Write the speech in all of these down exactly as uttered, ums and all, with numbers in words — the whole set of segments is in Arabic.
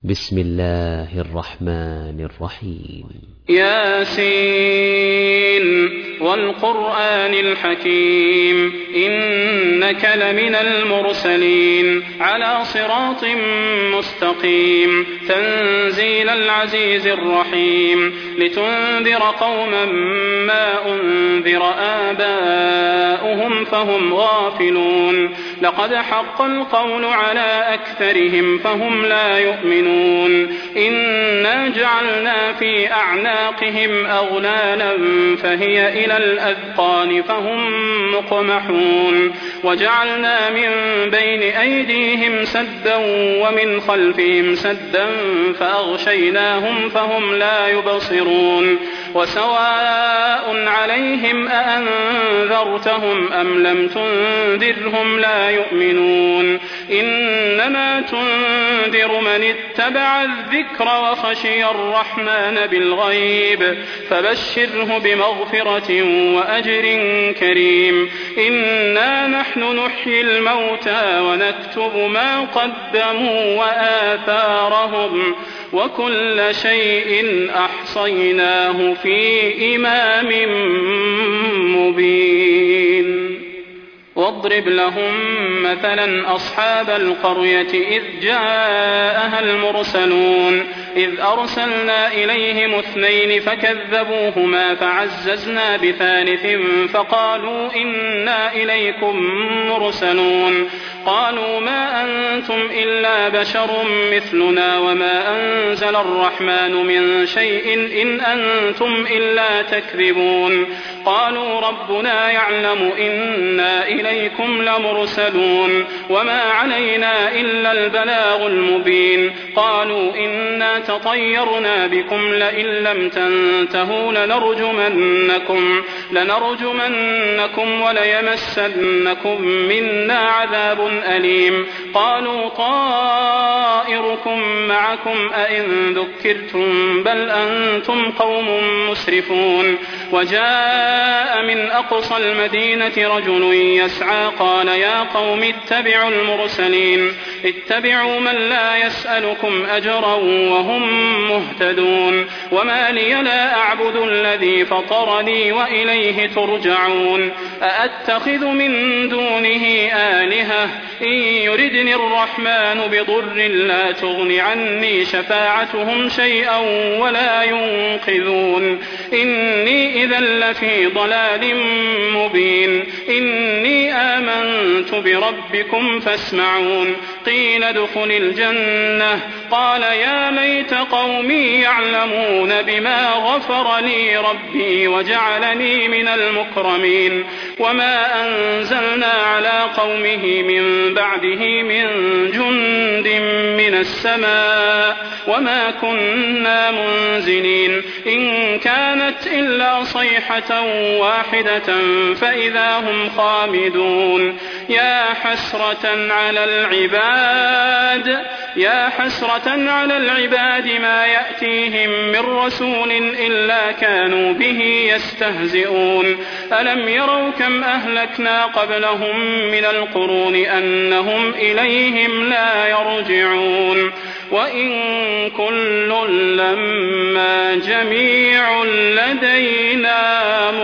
بسم الله الرحمن الرحيم. ياسين والقرآن الحكيم إنك لمن المرسلين على صراط مستقيم تنزيل العزيز الرحيم لتنذر قوما ما أنذر آباؤهم فهم غافلون لقد حق القول على أكثرهم فهم لا يؤمنون إنا جعلنا في أعناقهم أغلالا فهي إلى الأذقان فهم مقمحون وجعلنا من بين أيديهم سدا ومن خلفهم سدا فأغشيناهم فهم لا يبصرون وسواء عليهم أأنذرتهم أم لم تنذرهم لا يؤمنون إنما تنذر من اتبع الذكر وخشي الرحمن بالغيب فبشره بمغفرة وأجر كريم إنا نحن نحيي الموتى ونكتب ما قدموا وآثارهم وكل شيء أحصيناه في إمام مبين واضرب لهم مثلا أصحاب القرية إذ جاءها المرسلون إذ أرسلنا إليهم اثنين فكذبوهما فعززنا بثالث فقالوا إنا إليكم مرسلون قالوا ما أنتم إلا بشر مثلنا وما أنزل الرحمن من شيء إن أنتم إلا تكذبون قالوا ربنا يعلم إنا إليكم لمرسلون وما علينا إلا البلاغ المبين قالوا إنا تطيرنا بكم لئن لم تنتهوا لنرجمنكم, لنرجمنكم وليمسنكم منا عذاب أليم قالوا طائركم معكم أئن ذكرتم بل أنتم قوم مسرفون وجاء من أقصى المدينة رجل يسعى قال يا قوم اتبعوا المرسلين اتبعوا من لا يسألكم أجرا وهم مهتدون وما لي لا أعبد الذي فطرني وإليه ترجعون أأتخذ من دونه آلهة إن يردني الرحمن بضر لا تغن عني شفاعتهم شيئا ولا ينقذون إني إذا لفي ضلال مبين إني آمنت بربكم فاسمعون قيل ادخل الجنة قال يا ليت قومي يعلمون بما غفر لي ربي وجعلني من المكرمين وما أنزلنا على قومه من بعده من جند من السماء وما كنا منزلين إن كانت إلا صيحة واحدة فإذا هم خامدون يا حسرة على العباد يا حسرة على العباد ما يأتيهم من رسول إلا كانوا به يستهزئون ألم يروا كم أهلكنا قبلهم من القرون أنهم إليهم لا يرجعون وإن كل لما جميع لدينا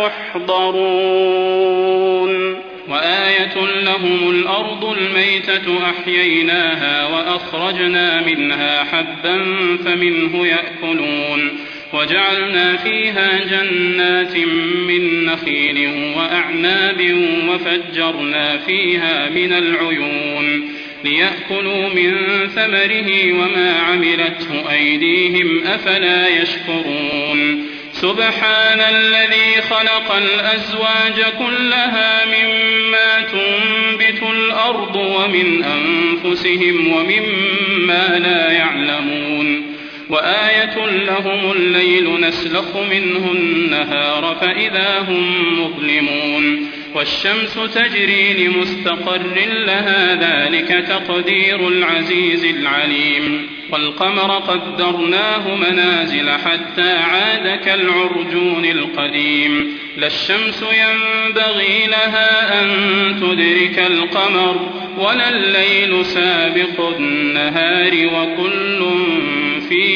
محضرون وآية لهم الأرض الميتة أحييناها وأخرجنا منها حبا فمنه يأكلون وجعلنا فيها جنات من نخيل وأعناب وفجرنا فيها من العيون ليأكلوا من ثمره وما عملته أيديهم أفلا يشكرون سبحان الذي خلق الأزواج كلها مما تنبت الأرض ومن أنفسهم ومما لا يعلمون وآية لهم الليل نسلخ منه النهار فإذا هم مظلمون والشمس تجري لمستقر لها ذلك تقدير العزيز العليم والقمر قدرناه منازل حتى عاد كالعرجون القديم لا الشمس ينبغي لها أن تدرك القمر ولا الليل سابق النهار وكل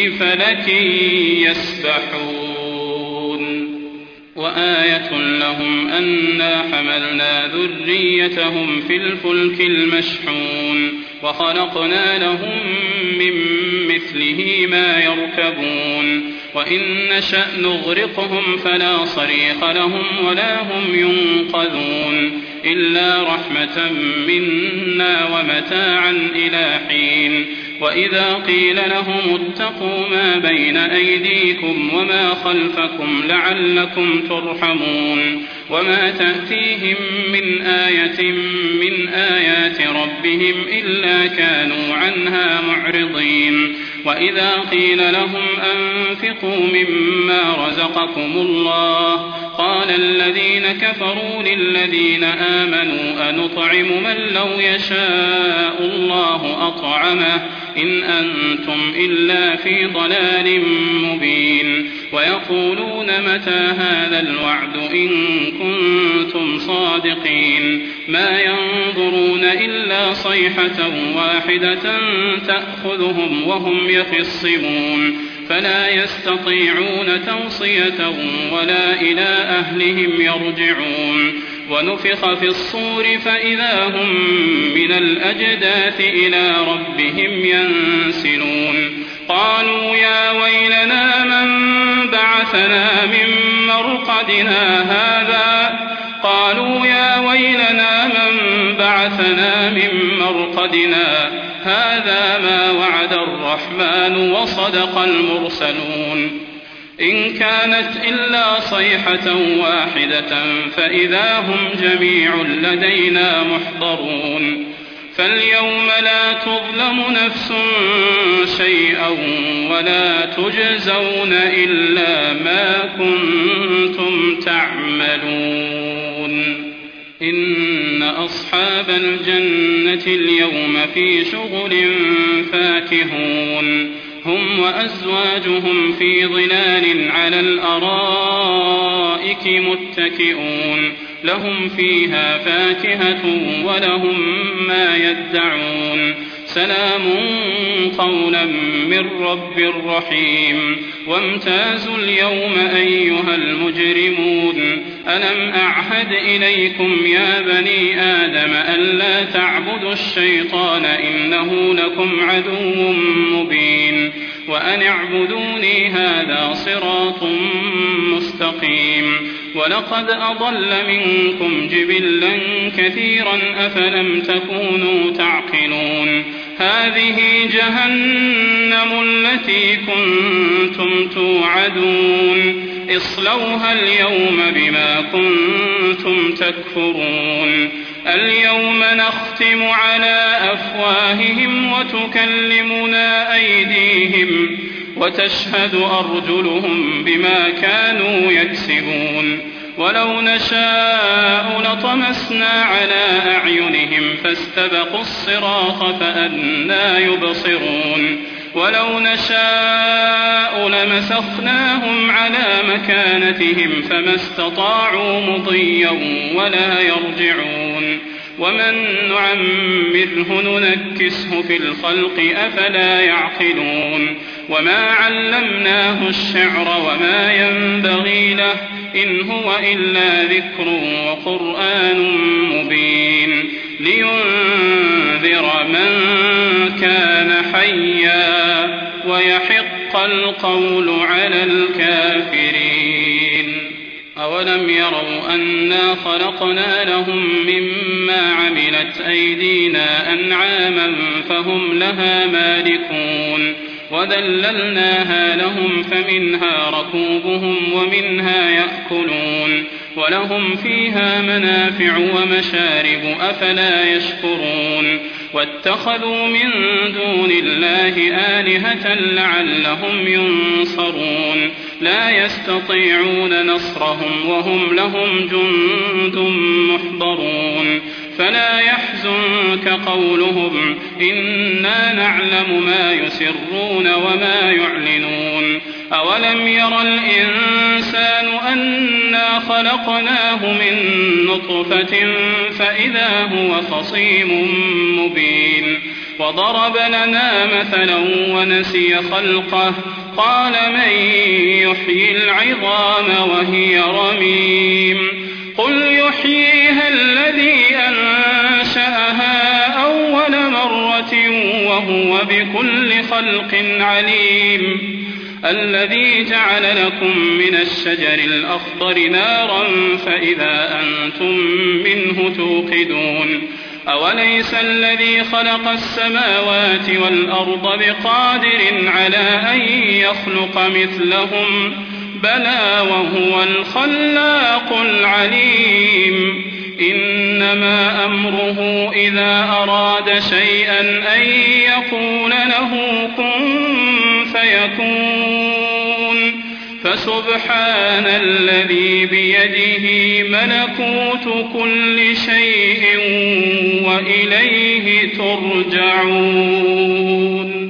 في فلك يسبحون وآية لهم أنا حملنا ذريتهم في الفلك المشحون وخلقنا لهم من مثله ما يركبون وإن نشأ نغرقهم فلا صريخ لهم ولا هم ينقذون إلا رحمة منا ومتاعا إلى حين وإذا قيل لهم اتقوا ما بين أيديكم وما خلفكم لعلكم ترحمون وما تأتيهم من آية من آيات ربهم إلا كانوا عنها معرضين وإذا قيل لهم أنفقوا مما رزقكم الله قال الذين كفروا للذين آمنوا أنطعم من لو يشاء الله أطعمه إن أنتم إلا في ضلال مبين ويقولون متى هذا الوعد إن كنتم صادقين ما ينظرون إلا صيحة واحدة تأخذهم وهم يخصمون فلا يستطيعون توصية ولا إلى أهلهم يرجعون ونفخ في الصور فإذا هم من الأجداث إلى ربهم ينسلون قالوا يا ويلنا من بعثنا من مرقدنا هذا قالوا يا ويلنا من بعثنا من مرقدنا هذا ما وعد الرحمن وصدق المرسلون إن كانت إلا صيحة واحدة فإذا هم جميع لدينا محضرون فاليوم لا تظلم نفس شيئا ولا تجزون إلا ما كنتم تعملون إن أصحاب الجنة اليوم في شغل فاكهون هم وأزواجهم في ظلال على الأرائك متكئون لهم فيها فاكهة ولهم ما يدعون سلام قولا من رب رحيم وامتازوا اليوم أيها المجرمون ألم أعهد إليكم يا بني آدم ألا تعبدوا الشيطان إنه لكم عدو مبين وأن اعبدوني هذا صراط مستقيم ولقد أضل منكم جبلا كثيرا أفلم تكونوا تعقلون هذه جهنم التي كنتم توعدون اصلوها اليوم بما كنتم تكفرون اليوم نختم على أفواههم وتكلمنا أيديهم وتشهد أرجلهم بما كانوا يكسبون ولو نشاء لطمسنا على أعينهم فاستبقوا الصراط فأنى يبصرون ولو نشاء لمسخناهم على مكانتهم فما استطاعوا مضيا ولا يرجعون ومن نعمره ننكسه في الخلق أفلا يعقلون وما علمناه الشعر وما ينبغي له إن هو إلا ذكر وقرآن مبين لينذر من كان حيا ويحق القول على الكافرين أولم يروا أنا خلقنا لهم مما عملت أيدينا أنعاما فهم لها مالكون وذللناها لهم فمنها ركوبهم ومنها يأكلون ولهم فيها منافع ومشارب أفلا يشكرون واتخذوا من دون الله آلهة لعلهم ينصرون لا يستطيعون نصرهم وهم لهم جند محضرون فلا يحزنك قولهم إنا نعلم ما يسرون وما يعلنون أولم ير الإنسان أنا خلقناه من نطفة فإذا هو خصيم مبين وضرب لنا مثلا ونسي خلقه قال من يحيي العظام وهي رميم قل يحييها الذي أنشأها أول مرة وهو بكل خلق عليم الذي جعل لكم من الشجر الأخضر نارا فإذا أنتم منه توقدون أوليس الذي خلق السماوات والأرض بقادر على أن يخلق مثلهم بلى وهو الخلاق العليم إنما أمره إذا أراد شيئا أن يقول له كن فيكون فسبحان الذي بيده ملكوت كل شيء وإليه ترجعون.